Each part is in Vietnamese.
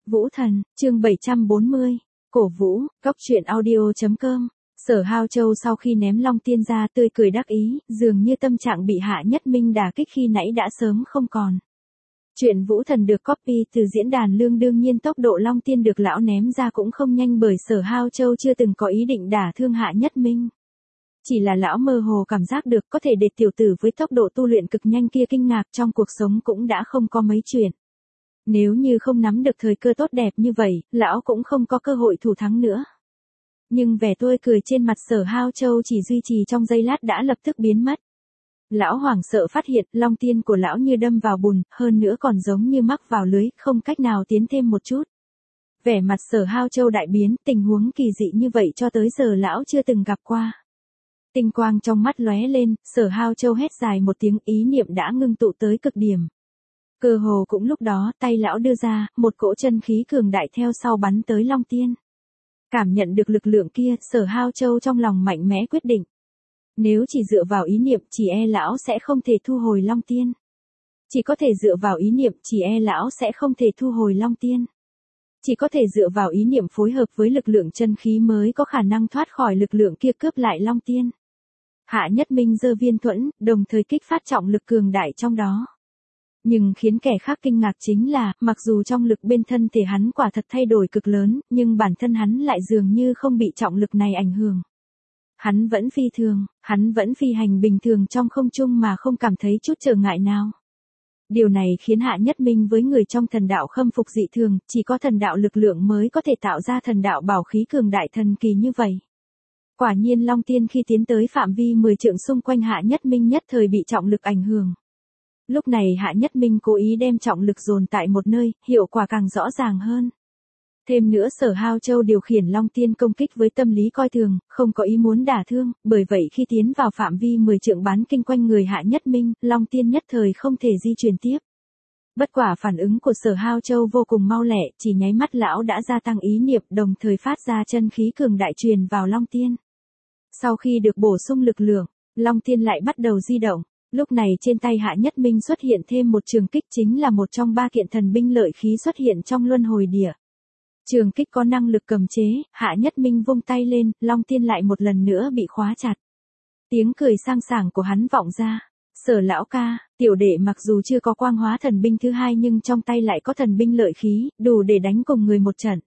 Vũ Thần, chương 740, cổ vũ, cóc truyện audio.com. Sở Hao Châu sau khi ném Long Tiên ra tươi cười đắc ý, dường như tâm trạng bị Hạ Nhất Minh đả kích khi nãy đã sớm không còn. Chuyện Vũ Thần được copy từ diễn đàn lương, đương nhiên tốc độ Long Tiên được lão ném ra cũng không nhanh bởi Sở Hao Châu chưa từng có ý định đả thương Hạ Nhất Minh. Chỉ là lão mơ hồ cảm giác được có thể để tiểu tử với tốc độ tu luyện cực nhanh kia kinh ngạc trong cuộc sống cũng đã không có mấy chuyện. Nếu như không nắm được thời cơ tốt đẹp như vậy, lão cũng không có cơ hội thủ thắng nữa. Nhưng vẻ tươi cười trên mặt Sở Hao Châu chỉ duy trì trong giây lát đã lập tức biến mất. Lão hoảng sợ phát hiện Long Tiên của lão như đâm vào bùn, hơn nữa còn giống như mắc vào lưới, không cách nào tiến thêm một chút. Vẻ mặt Sở Hao Châu đại biến, tình huống kỳ dị như vậy cho tới giờ lão chưa từng gặp qua. Tinh quang trong mắt lóe lên, Sở Hao Châu hét dài một tiếng, ý niệm đã ngưng tụ tới cực điểm. Cơ hồ cũng lúc đó, tay lão đưa ra, một cỗ chân khí cường đại theo sau bắn tới Long Tiên. Cảm nhận được lực lượng kia, Sở Hao Châu trong lòng mạnh mẽ quyết định. Nếu chỉ dựa vào ý niệm, chỉ e lão sẽ không thể thu hồi Long Tiên. Chỉ có thể dựa vào ý niệm, chỉ e lão sẽ không thể thu hồi Long Tiên. Chỉ có thể dựa vào ý niệm phối hợp với lực lượng chân khí mới có khả năng thoát khỏi lực lượng kia cướp lại Long Tiên. Hạ Nhất Minh giơ viên thuẫn, đồng thời kích phát trọng lực cường đại trong đó. Nhưng khiến kẻ khác kinh ngạc chính là, mặc dù trong lực bên thân thể hắn quả thật thay đổi cực lớn, nhưng bản thân hắn lại dường như không bị trọng lực này ảnh hưởng. Hắn vẫn phi hành bình thường trong không trung mà không cảm thấy chút trở ngại nào. Điều này khiến Hạ Nhất Minh với người trong thần đạo khâm phục dị thường, chỉ có thần đạo lực lượng mới có thể tạo ra thần đạo bảo khí cường đại thần kỳ như vậy. Quả nhiên Long Tiên khi tiến tới phạm vi 10 trượng xung quanh Hạ Nhất Minh nhất thời bị trọng lực ảnh hưởng. Lúc này Hạ Nhất Minh cố ý đem trọng lực dồn tại một nơi, hiệu quả càng rõ ràng hơn. Thêm nữa Sở Hao Châu điều khiển Long Tiên công kích với tâm lý coi thường, không có ý muốn đả thương, bởi vậy khi tiến vào phạm vi 10 trượng bán kinh quanh người Hạ Nhất Minh, Long Tiên nhất thời không thể di chuyển tiếp. Bất quả phản ứng của Sở Hao Châu vô cùng mau lẹ, chỉ nháy mắt lão đã gia tăng ý niệm, đồng thời phát ra chân khí cường đại truyền vào Long Tiên. Sau khi được bổ sung lực lượng, Long Tiên lại bắt đầu di động. Lúc này trên tay Hạ Nhất Minh xuất hiện thêm một trường kích, chính là một trong 3 kiện thần binh lợi khí xuất hiện trong luân hồi địa. Trường kích có năng lực cầm chế, Hạ Nhất Minh vung tay lên, Long Tiên lại một lần nữa bị khóa chặt. Tiếng cười sang sảng của hắn vọng ra. Sở lão ca, tiểu đệ mặc dù chưa có quang hóa thần binh thứ hai nhưng trong tay lại có thần binh lợi khí, đủ để đánh cùng người một trận.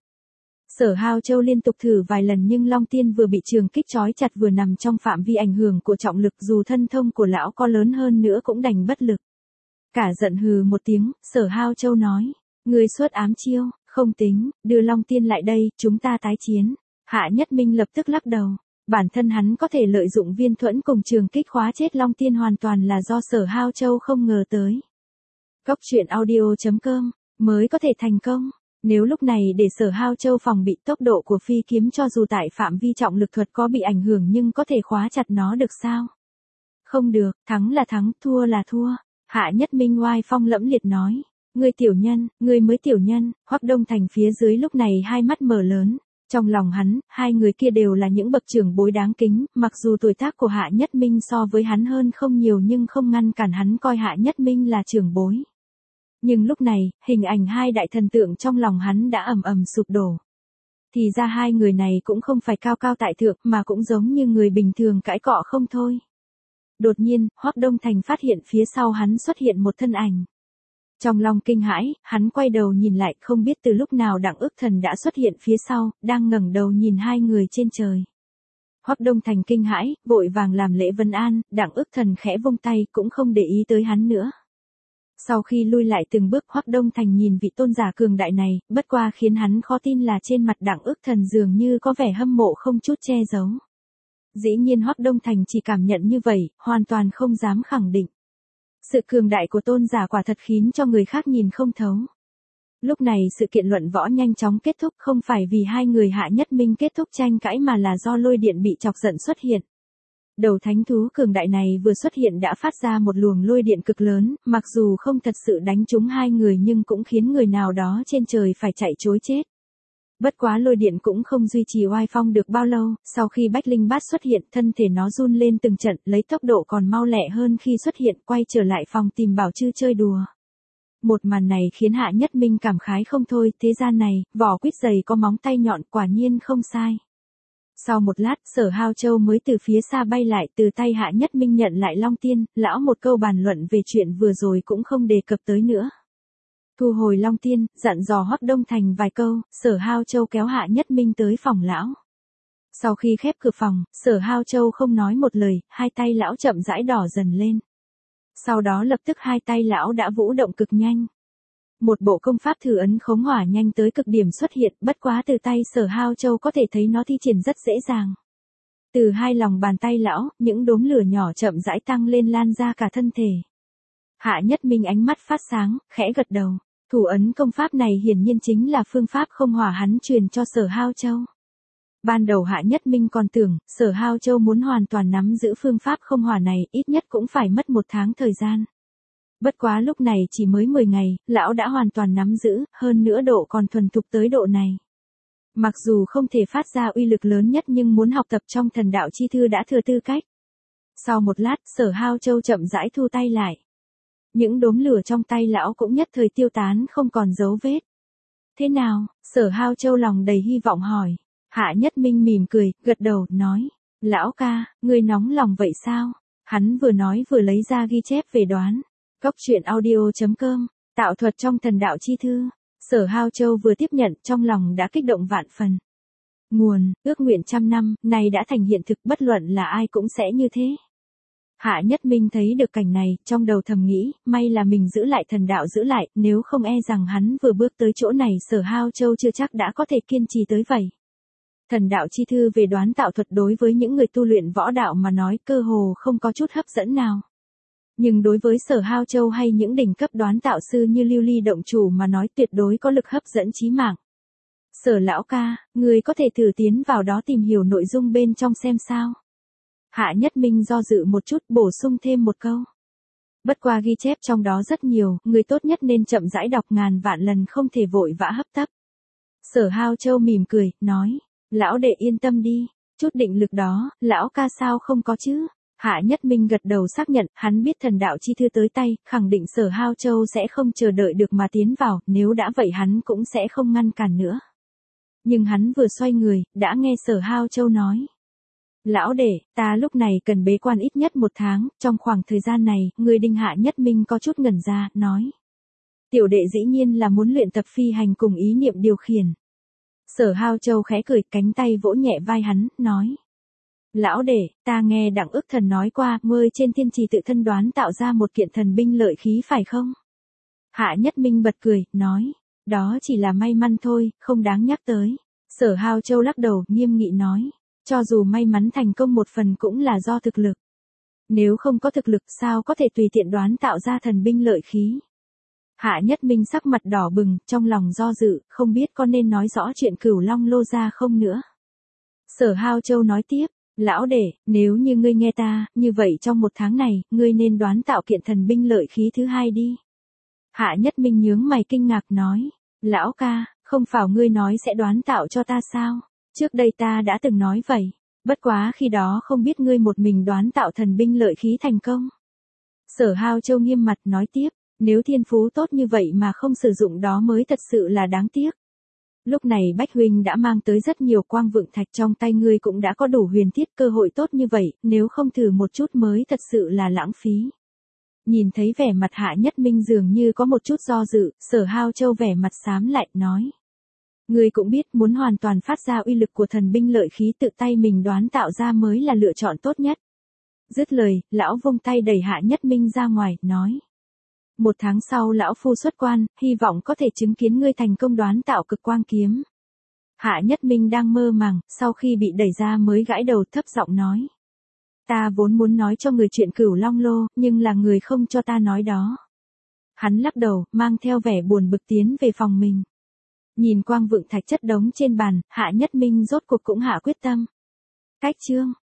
Sở Hao Châu liên tục thử vài lần nhưng Long Tiên vừa bị trường kích trói chặt vừa nằm trong phạm vi ảnh hưởng của trọng lực, dù thân thông của lão có lớn hơn nữa cũng đành bất lực. Cả giận hừ một tiếng, Sở Hao Châu nói, ngươi xuất ám chiêu, không tính, đưa Long Tiên lại đây, chúng ta tái chiến. Hạ Nhất Minh lập tức lắc đầu, bản thân hắn có thể lợi dụng viên thuẫn cùng trường kích khóa chết Long Tiên hoàn toàn là do Sở Hao Châu không ngờ tới. Cóc truyện audio.com, mới có thể thành công. Nếu lúc này để Sở Hao Châu phòng bị, tốc độ của phi kiếm cho dù tại phạm vi trọng lực thuật có bị ảnh hưởng nhưng có thể khóa chặt nó được sao? Không được, thắng là thắng, thua là thua. Hạ Nhất Minh oai phong lẫm liệt nói, ngươi tiểu nhân, ngươi mới tiểu nhân. Hoắc Đông Thành phía dưới lúc này hai mắt mở lớn. Trong lòng hắn, hai người kia đều là những bậc trưởng bối đáng kính, mặc dù tuổi tác của Hạ Nhất Minh so với hắn hơn không nhiều nhưng không ngăn cản hắn coi Hạ Nhất Minh là trưởng bối. Nhưng lúc này, hình ảnh hai đại thần tượng trong lòng hắn đã ầm ầm sụp đổ. Thì ra hai người này cũng không phải cao cao tại thượng mà cũng giống như người bình thường cãi cọ không thôi. Đột nhiên, Hoắc Đông Thành phát hiện phía sau hắn xuất hiện một thân ảnh. Trong lòng kinh hãi, hắn quay đầu nhìn lại, không biết từ lúc nào Đặng Ức Thần đã xuất hiện phía sau, đang ngẩng đầu nhìn hai người trên trời. Hoắc Đông Thành kinh hãi, vội vàng làm lễ vân an, Đặng Ức Thần khẽ vung tay cũng không để ý tới hắn nữa. Sau khi lui lại từng bước, Hoắc Đông Thành nhìn vị tôn giả cường đại này, bất qua khiến hắn khó tin là trên mặt Đặng Ức Thần dường như có vẻ hâm mộ không chút che giấu. Dĩ nhiên Hoắc Đông Thành chỉ cảm nhận như vậy, hoàn toàn không dám khẳng định. Sự cường đại của tôn giả quả thật khiến cho người khác nhìn không thấu. Lúc này sự kiện luận võ nhanh chóng kết thúc, không phải vì hai người Hạ Nhất Minh kết thúc tranh cãi mà là do lôi điện bị chọc giận xuất hiện. Đầu thánh thú cường đại này vừa xuất hiện đã phát ra một luồng lôi điện cực lớn, mặc dù không thật sự đánh trúng hai người nhưng cũng khiến người nào đó trên trời phải chạy trối chết. Bất quá lôi điện cũng không duy trì oai phong được bao lâu, sau khi Bách Linh Bát xuất hiện, thân thể nó run lên từng trận, lấy tốc độ còn mau lẹ hơn khi xuất hiện, quay trở lại phòng tìm Bảo Chư chơi đùa. Một màn này khiến Hạ Nhất Minh cảm khái không thôi, thế gian này, vỏ quýt dày có móng tay nhọn, quả nhiên không sai. Sau một lát, Sở Hao Châu mới từ phía xa bay lại, từ tay Hạ Nhất Minh nhận lại Long Tiên, lão một câu bàn luận về chuyện vừa rồi cũng không đề cập tới nữa. Thu hồi Long Tiên, dặn dò Hoắc Đông Thành vài câu, Sở Hao Châu kéo Hạ Nhất Minh tới phòng lão. Sau khi khép cửa phòng, Sở Hao Châu không nói một lời, hai tay lão chậm rãi đỏ dần lên. Sau đó lập tức hai tay lão đã vũ động cực nhanh. Một bộ công pháp thử ấn khống hỏa nhanh tới cực điểm xuất hiện, bất quá từ tay Sở Hao Châu có thể thấy nó thi triển rất dễ dàng. Từ hai lòng bàn tay lão, những đốm lửa nhỏ chậm rãi tăng lên lan ra cả thân thể. Hạ Nhất Minh ánh mắt phát sáng, khẽ gật đầu. Thủ ấn công pháp này hiển nhiên chính là phương pháp không hỏa hắn truyền cho Sở Hao Châu. Ban đầu Hạ Nhất Minh còn tưởng, Sở Hao Châu muốn hoàn toàn nắm giữ phương pháp không hỏa này, ít nhất cũng phải mất 1 tháng thời gian. Bất quá lúc này chỉ mới 10 ngày, lão đã hoàn toàn nắm giữ, hơn nữa độ còn thuần thục tới độ này. Mặc dù không thể phát ra uy lực lớn nhất nhưng muốn học tập trong thần đạo chi thư đã thừa tư cách. Sau một lát, Sở Hao Châu chậm rãi thu tay lại. Những đốm lửa trong tay lão cũng nhất thời tiêu tán không còn dấu vết. Thế nào? Sở Hao Châu lòng đầy hy vọng hỏi. Hạ Nhất Minh mỉm cười, gật đầu, nói. Lão ca, ngươi nóng lòng vậy sao? Hắn vừa nói vừa lấy ra ghi chép về đoán. Cốc truyện audio.com, tạo thuật trong thần đạo chi thư. Sở Hao Châu vừa tiếp nhận, trong lòng đã kích động vạn phần. Nguồn, ước nguyện 100 năm, này đã thành hiện thực, bất luận là ai cũng sẽ như thế. Hạ Nhất Minh thấy được cảnh này, trong đầu thầm nghĩ, may là mình giữ lại thần đạo giữ lại, nếu không e rằng hắn vừa bước tới chỗ này Sở Hao Châu chưa chắc đã có thể kiên trì tới vậy. Thần đạo chi thư về đoán tạo thuật đối với những người tu luyện võ đạo mà nói cơ hồ không có chút hấp dẫn nào. Nhưng đối với Sở Hao Châu hay những đỉnh cấp đoán tạo sư như Lưu Ly động chủ mà nói tuyệt đối có lực hấp dẫn chí mạng. Sở lão ca, người có thể thử tiến vào đó tìm hiểu nội dung bên trong xem sao. Hạ Nhất Minh do dự một chút bổ sung thêm một câu. Bất qua ghi chép trong đó rất nhiều, người tốt nhất nên chậm rãi đọc ngàn vạn lần không thể vội vã hấp tấp. Sở Hao Châu mỉm cười, nói, lão đệ yên tâm đi, chút định lực đó, lão ca sao không có chứ. Hạ Nhất Minh gật đầu xác nhận, hắn biết thần đạo chi thư tới tay, khẳng định Sở Hao Châu sẽ không chờ đợi được mà tiến vào, nếu đã vậy hắn cũng sẽ không ngăn cản nữa. Nhưng hắn vừa xoay người, đã nghe Sở Hao Châu nói. Lão đệ, ta lúc này cần bế quan ít nhất 1 tháng, trong khoảng thời gian này, người Đinh. Hạ Nhất Minh có chút ngẩn ra, nói. Tiểu đệ dĩ nhiên là muốn luyện tập phi hành cùng ý niệm điều khiển. Sở Hao Châu khẽ cười, cánh tay vỗ nhẹ vai hắn, nói. Lão đệ, ta nghe Đặng Ước Thần nói qua, ngươi trên thiên trì tự thân đoán tạo ra một kiện thần binh lợi khí phải không? Hạ Nhất Minh bật cười, nói. Đó chỉ là may mắn thôi, không đáng nhắc tới. Sở Hao Châu lắc đầu, nghiêm nghị nói. Cho dù may mắn thành công một phần cũng là do thực lực. Nếu không có thực lực sao có thể tùy tiện đoán tạo ra thần binh lợi khí. Hạ Nhất Minh sắc mặt đỏ bừng, trong lòng do dự, không biết có nên nói rõ chuyện Cửu Long Lô ra không nữa. Sở Hao Châu nói tiếp, lão đệ, nếu như ngươi nghe ta, như vậy trong 1 tháng này, ngươi nên đoán tạo kiện thần binh lợi khí thứ hai đi. Hạ Nhất Minh nhướng mày kinh ngạc nói, lão ca, không phải ngươi nói sẽ đoán tạo cho ta sao? Trước đây ta đã từng nói vậy, bất quá khi đó không biết ngươi một mình đoán tạo thần binh lợi khí thành công. Sở Hao Châu nghiêm mặt nói tiếp, nếu thiên phú tốt như vậy mà không sử dụng đó mới thật sự là đáng tiếc. Lúc này Bách Huynh đã mang tới rất nhiều quang vượng thạch trong tay ngươi cũng đã có đủ huyền thiết cơ hội tốt như vậy, nếu không thử một chút mới thật sự là lãng phí. Nhìn thấy vẻ mặt Hạ Nhất Minh dường như có một chút do dự, Sở Hao Châu vẻ mặt xám lại, nói. Ngươi cũng biết muốn hoàn toàn phát ra uy lực của thần binh lợi khí tự tay mình đoán tạo ra mới là lựa chọn tốt nhất. Dứt lời, lão vung tay đẩy Hạ Nhất Minh ra ngoài, nói. 1 tháng sau lão phu xuất quan, hy vọng có thể chứng kiến ngươi thành công đoán tạo cực quang kiếm. Hạ Nhất Minh đang mơ màng, sau khi bị đẩy ra mới gãi đầu thấp giọng nói. Ta vốn muốn nói cho người chuyện Cửu Long Lô, nhưng là người không cho ta nói đó. Hắn lắc đầu, mang theo vẻ buồn bực tiến về phòng mình. Nhìn quang vượng thạch chất đống trên bàn, Hạ Nhất Minh rốt cuộc cũng hạ quyết tâm. Cách chương